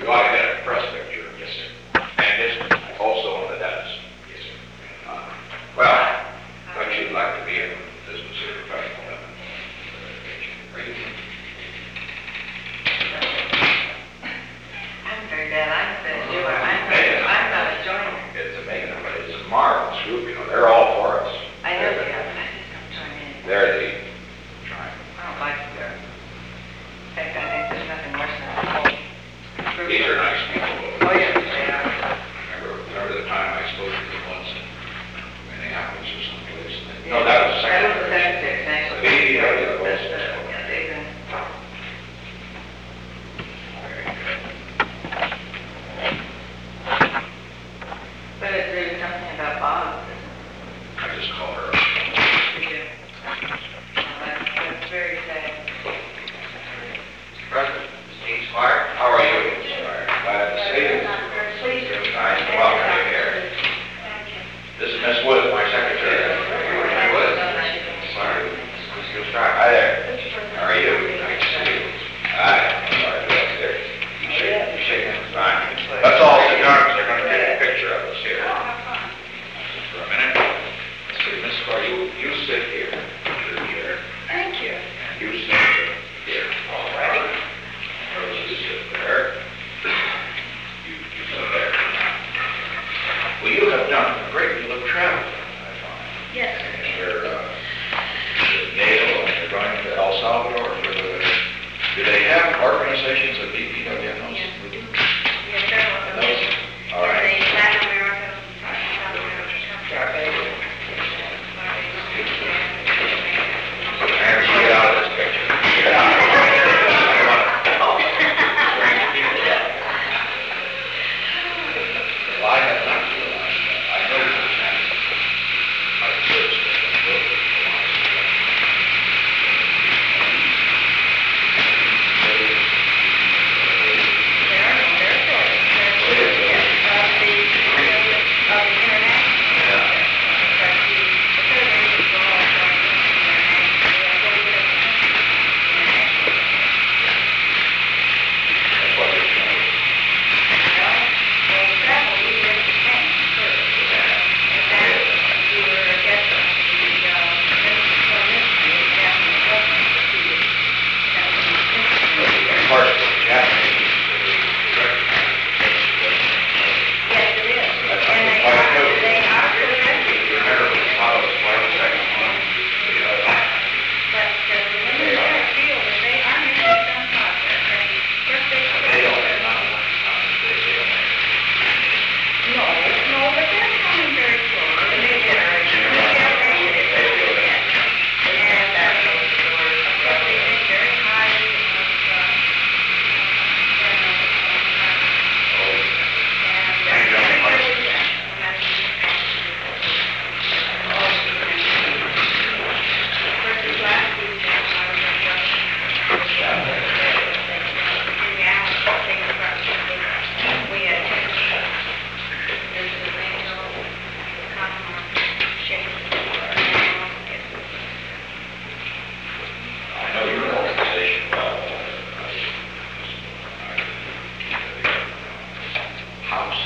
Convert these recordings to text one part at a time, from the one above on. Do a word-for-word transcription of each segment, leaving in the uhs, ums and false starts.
You ought to get a press picture. Yes, sir. And it's also on the desk. Yes, sir. Uh, Well, don't you like to be in business or professional living? I'm very bad. I'm the doer. I'm not, I'm not a joiner. It's amazing, but it's a marvelous group, you know, they're all for us. I know they are, but I just don't join in. They're the, I don't like it there. In fact, I think there's nothing worse than a whole group. these are nice people. Oh, yes, they are. Remember, remember the time I spoke to them once in Minneapolis or someplace? No, that was the That second. was the second six, actually. The baby, yeah, yeah, That's both. the, yeah, they've been, but it, there's something about Bob, isn't I just call her. it? We do. Well, that's, that's very sad. President, Steve Squire, how are you? Squire, glad to see you. Nice to welcome you here. This is Miss Woods, my secretary. Miss Woods. Sorry. Miss Squire. Hi there. How are you? Nice to see you. Hi. Sorry to be up there. You shake, you shake hands. Fine. Let's all sit down, because they're going to take a picture of us here. Just for a minute. Let's see, Miss Squire, you, you sit here. You're here. Thank you. And you sit here. All right. Rose, you sit there. You, you sit there. Well, you have done a great deal of travel, I find. Yes. And you're, uh, you're Naval, and you're going to El Salvador for the, do they have organizations of D P W in those? Yes, we do. We have several of Those? them. All right. There's a Latin America, South America. Anderson, get out of this picture. Get out. Come on. Well, I have not realized that. I know the chance of church that can build it for life. There are, there are stories. There's, yes, of the, of the international. Yeah. But the, the federations are all joined in international. They are very good international. That's what they're trying to do. Well, well, travel, we went to Spain first. And then we were a guest of the, uh, Minister of Ministry, the Japanese government for two years. That was interesting. Of course, the Japanese, they recognize the Yes, it is. That's And they quite are, good. they are really good. You remember when Apollo was flying the second one? You know, But uh, the women there feel that they are making some progress. And just they. they don't have not one time, they, they don't have. No, no, but they're coming very slowly. The new generation, the new generation is very good. And, uh, yes, they think very highly of, uh, Oh, and, uh, Thank you very much. yeah, no matter versus last week, I was just, in reality, things from, we had there's the rainbow, cotton, shapes, I know your organization well. House.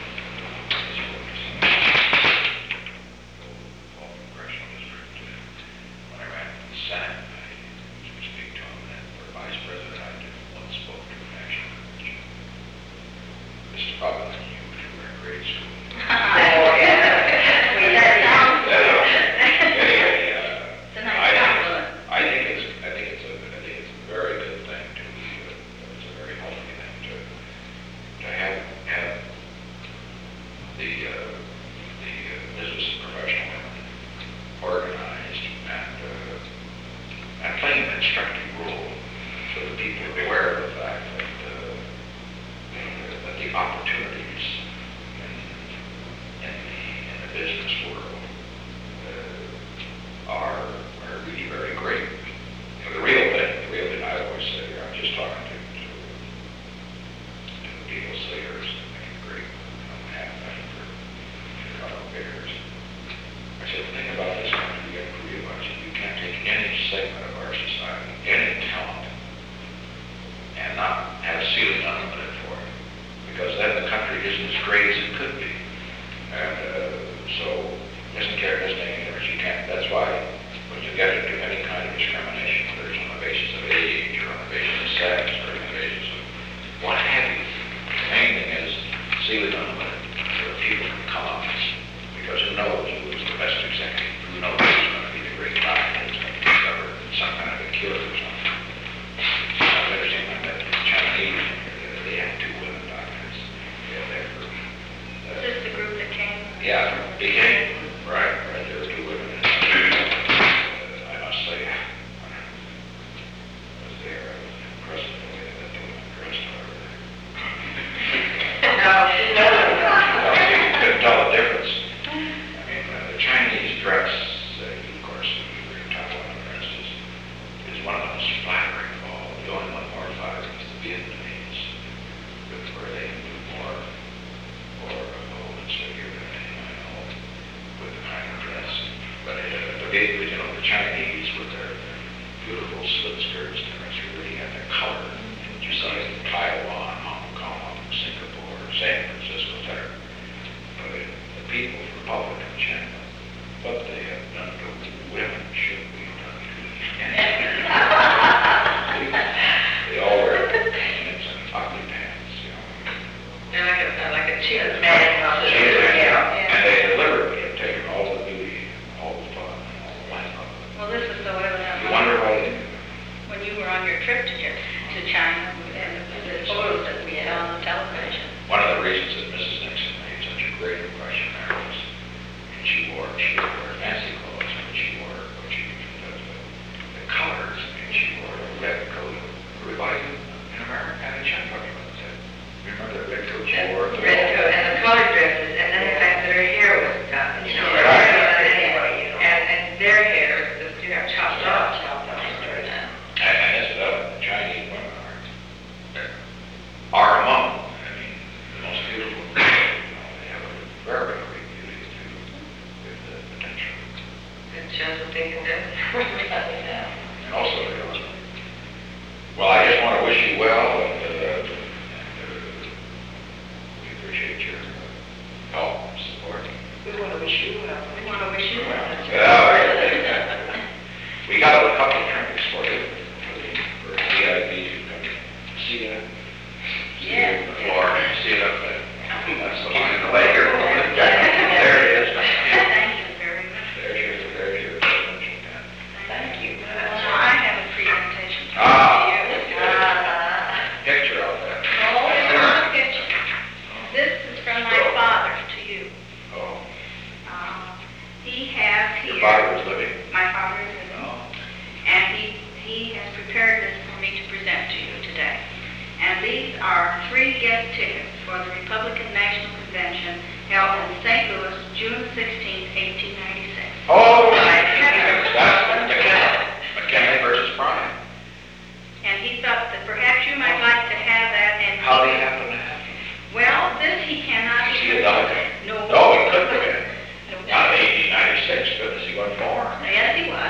Congressional district. When I ran for the Senate, I used to speak to him, and for vice president, I did once spoke to a national convention. This is probably like you, two were in grade school. Oh, yeah. We had sound. Anyway, uh, It's a I nice think, compliment. I think it's, I think it's a, I think it's a very good thing to, uh, it's a very healthy thing to, to have, have the, uh, the uh, business professional organized and, uh, and playing an instructive role so that people are aware of the fact that, uh, that the opportunities in, in the, in the business world uh, are, are really very great. You know, the real thing, the real thing I always say, I'm just talking to, to, to people sayers that make it great, you know, half that for Chicago Bears. I said, the thing about this country, you got to realize that you can't take any segment of our society, any talent, and not have a ceiling unlimited for it. great as it could be. And uh, so it doesn't care, it doesn't make any difference. You can't, that's why when you get into any kind of discrimination, whether it's on the basis of age or on the basis of sex or on the basis of what have you, the main thing is see the unlimited so that people can come up. Because who knows who is the best executive, who knows who's going to be the great guy who's going to discover some kind of a cure or something. I've never seen like that Chinese, they had two women doctors. Yeah, they're Is this the group that came? yeah, became, right, right, there were two women. Uh, I must say, I was there, I was impressed with the way that they were dressed over there. No, no. Well, you couldn't tell the difference. I mean, uh, the Chinese dress, uh, of course, if you're in Taiwan dress, is, is one of the most flattering of all. The only one more flattering is the Vietnamese, with where they can do more, more of a golden figure than anyone I know, with the kind of dress. But uh, the big, you know, the Chinese with their beautiful slit skirts, they really have their color. And you see it in Taiwan, Hong Kong, Singapore, San Francisco, et cetera. But uh, the People's Republic of China, what they have done to women should be done to men. They all wear pants and ugly pants, you know. And like a, like a cheetah man. She is, yeah. And they deliberately have taken all the beauty, all the fun, all the life of it. Well, this is so evident. You wonder why they do it. When you were on your trip to, Ch- to China and the photos that we had on the television. One of the reasons that Missus Nixon made such a great impression there was, and she wore, she would wear fancy clothes, and she wore, what she, the, the, the colors, and she wore a red coat. Everybody in America had a China talking about that. You remember the red coat she wore? Red coat and the colored dresses, and then the fact that her hair was done, you know. Right. And, and, and their hair, the, you know, chopped off. And, and that's what the Chinese women are, are among, I mean, the most beautiful. You know, they have a very, very beauty to with the potential. It shows what they can do. And also, you know, well, I just want to wish you well, and, uh, and uh, we appreciate your help and support. We want to wish you well. We want to wish you well. Yeah, we got a couple of trinkets for you, for the, for V I P to come see you. See you on the floor, see it up there. That's the line in the way here. There it is. Thank you very much. There's your, there's your presidential pen. Thank you. Well, I have a presentation to Ah. you. Picture of that. No, it's not a picture. This is from my father to you. Oh, Uh, He has here. your father was living? My father is living. Oh. And he, he has prepared this for me to present to you today. And these are three guest tickets for the Republican National Convention held in Saint Louis, June sixteenth, eighteen ninety-six. Oh, that's McKinley. McKinley versus Bryan. And he thought that perhaps you might like to have that and... How do you happen to have them? Well, this he cannot... Is he a delegate? No. No, he couldn't have been. No. Not eighteen ninety-six, goodness, he wasn't born. Yes, he was.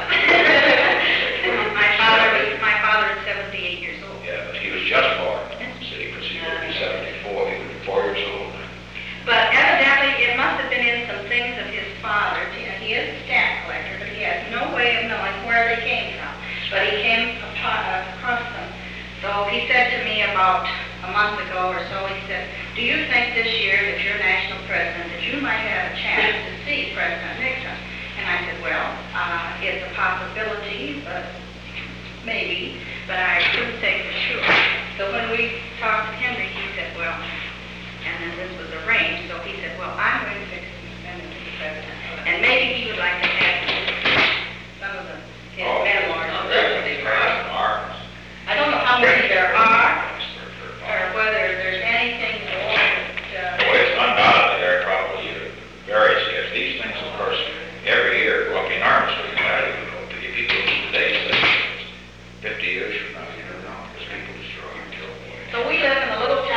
My father was, my father is seventy-eight years old. Yeah, but he was just born, see, because he would be seventy-four, he would be four years old. But evidently, it must have been in some things of his father. You know, he is a stamp collector, but he has no way of knowing where they came from. But he came apo- across them. So he said to me about a month ago or so, he said, do you think this year that you're national president, that you might have a chance to see President Nixon? And I said, well, uh, it's a possibility, but maybe, but I couldn't say for sure. So when we talked to Henry, he said, well, and then this was arranged, so he said, well, I'm going to fix an amendment to the president. And maybe he would like to have some of the, his Oh, memoirs. really? Arms. I don't know how many there are, or whether there's anything at all that, Well, uh, it's undoubtedly there are probably uh, various gifts. These things, of course, every year go up enormously in value. You know, to the people today say fifty years from now, you don't know, because people destroy and kill. so we live in a little town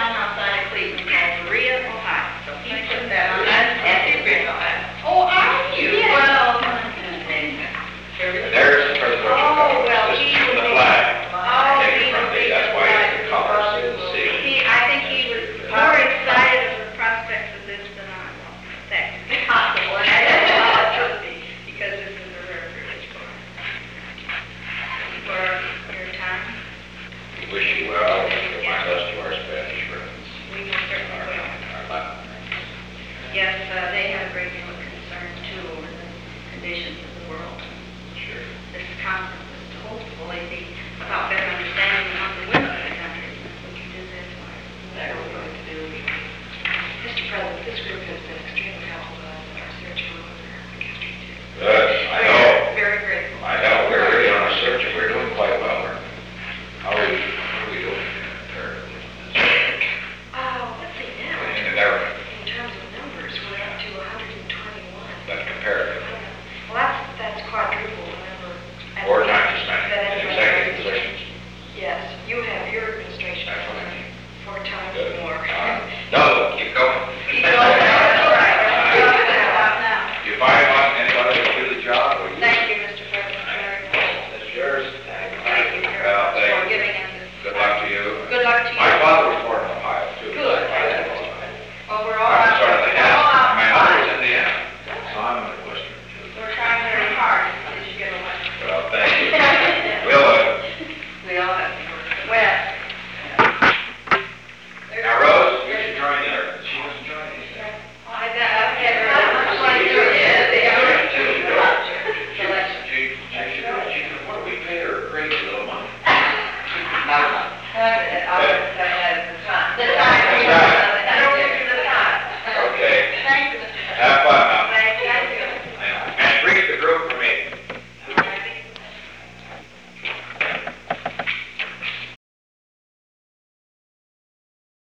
President, this group has been extremely helpful to us in our search for Rosemary Elementary too. Good.